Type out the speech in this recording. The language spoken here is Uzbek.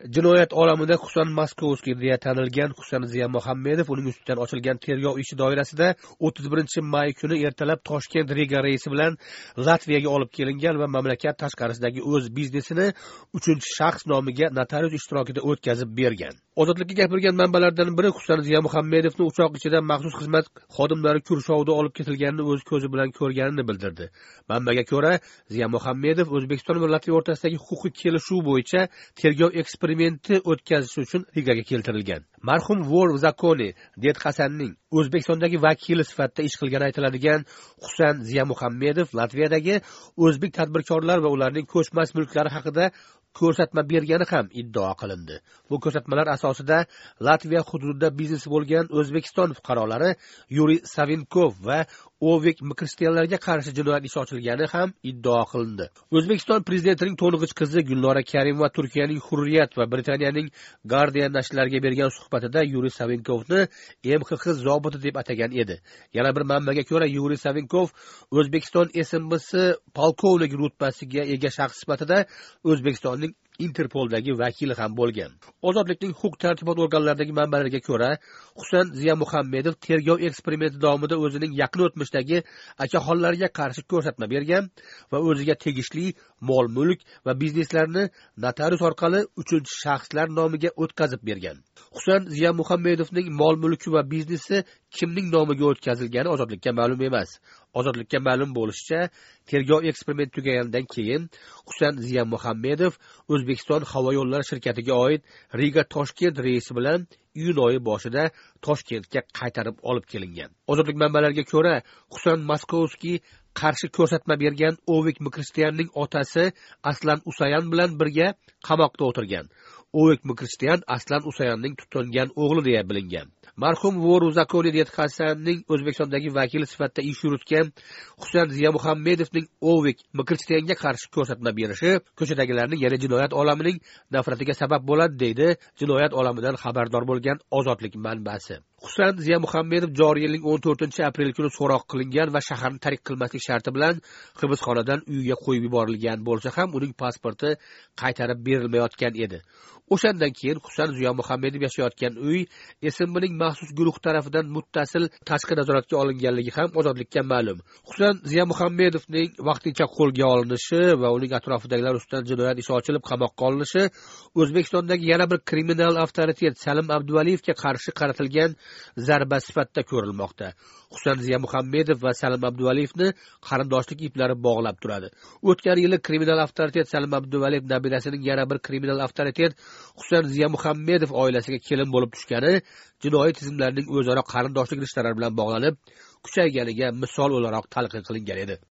Jinoyat olamida Husan Maskovskiy deya tanilgan Husan Ziya Muhammedov uning ustidan ochilgan tergov ishi doirasida 31-may kuni ertalab Toshkent-Riga reysi bilan Latviyaga olib kelingan va mamlakat tashqarisidagi o'z biznesini 3-shaxs nomiga notarius ishtirokida o'tkazib bergan. Ozodlikka gapirgan manbalardan biri Husan Ziya Muhammedovni uchoq ichida maxsus xizmat xodimlari kurshovida olib ketilganini o'z ko'zi bilan ko'rganini bildirdi. Manbaga ko'ra, Ziya Muhammedov O'zbekiston va Latviya o'rtasidagi huquqiy kelishuv bo'yicha tergov eksperimenti o'tkazish uchun Rigaga keltirilgan. Marhum Vor v zakoni Ded Hasanning O'zbekistondagi vakili sifatida ish qilgani aytiladigan Husan Ziya Muhammedov Latviyadagi o'zbek tadbirkorlar va ularning ko'chmas mulklari haqida ko'rsatma bergani ham iddao qilindi. Bu ko'rsatmalar asosida Latviya hududida biznesi bo'lgan O'zbekiston fuqarolari Yuriy Savinkov va Ovik Mkristyanlarga qarshi jinoyat ishi ochilgani ham iddao qilindi. O'zbekiston prezidentining to'ng'ich qizi Gulnora Karimova Turkiyaning Hurriyat va Britaniyaning Guardian nashrlariga bergan suhbatida Yuriy Savinkovni MXX zobiti deb atagan edi. Yana bir manbaga ko'ra, Yuriy Savinkov O'zbekiston SMBS polkovnik rutbasiga ega shaxs sifatida O'zbekistonning Interpoldagi vakili ham bo'lgan. Ozodlikning huquq-tartibot organlaridagi manbalarga ko'ra, Husan Ziya Muhammedov tergov eksperimenti davomida o'zining yaqin o'tmishdagi akaxonlariga qarshi ko'rsatma bergan va o'ziga tegishli mol-mulk va bizneslarni notarius orqali 3-shaxslar nomiga o'tkazib bergan. Husan Ziya Muhammedovning mol-mulki va biznesi kimning nomiga o'tkazilgani ozodlikka ma'lum emas. Ozodlikka ma'lum bo'lishicha, tergov eksperimenti tugagandan keyin Husan Ziya Muhammedov O'zbekiston havo yo'llari shirkatiga oid Riga-Toshkent reysi bilan iyun oyi boshida Toshkentga qaytarib olib kelingan. Ozodlik manbalariga ko'ra, Husan Maskovskiy qarshi ko'rsatma bergan Ovik Mkristyanning otasi Aslan Usayan bilan birga qamoqda o'tirgan. Ovik Mkristyan Aslan Usayanning tutingan o'g'li deya bilingan. Marhum Vor v zakoni Ded Hasanning O'zbekistondagi vakili sifatida ish yuritgan Husan Ziya Muhammedovning Ovik Mkristiyanga qarshi ko'rsatma berishi ko'chadagilarning yana jinoyat olamining nafratiga sabab bo'ladi, deydi jinoyat olamidan xabardor bo'lgan Ozodlik manbasi. Husan Ziya Muhammedov joriy yilning 14-aprel kuni so'roq qilingan va shaharni tark qilmaslik sharti bilan hibsxonadan uyiga qo'yib yuborilgan bo'lsa ham uning pasporti qaytarib berilmayotgan edi. O'shandan keyin Husan Ziya Muhammedov yashayotgan uy SMBning maxsus guruh tarafidan muttasil tashqi nazoratga olinganligi ham ozodlikka ma'lum. Husan Ziya Muhammedovning vaqtincha qo'lga olinishi va uning atrofidagilar ustidan jinoyat ishi ochilib qamoqqa olinishi O'zbekistondagi yana bir kriminal avtoritet Salim Abduvaliyevga qarshi qaratilgan zarba sifatida ko'rilmoqda. Husan Ziya Muhammedov va Salim Abduvaliyevni qarindoshlik iplari bog'lab turadi. O'tgan yili kriminal avtoritet Salim Abduvaliyev nabirasining yana bir kriminal avtoritet Husan Ziya Muhammedov oilasiga kelin bo'lib tushgani jinoiy tizimlarning o'zaro qarindoshlik rishlari bilan bog'lanib kuchayganiga misol o'laroq talqin qilingan edi.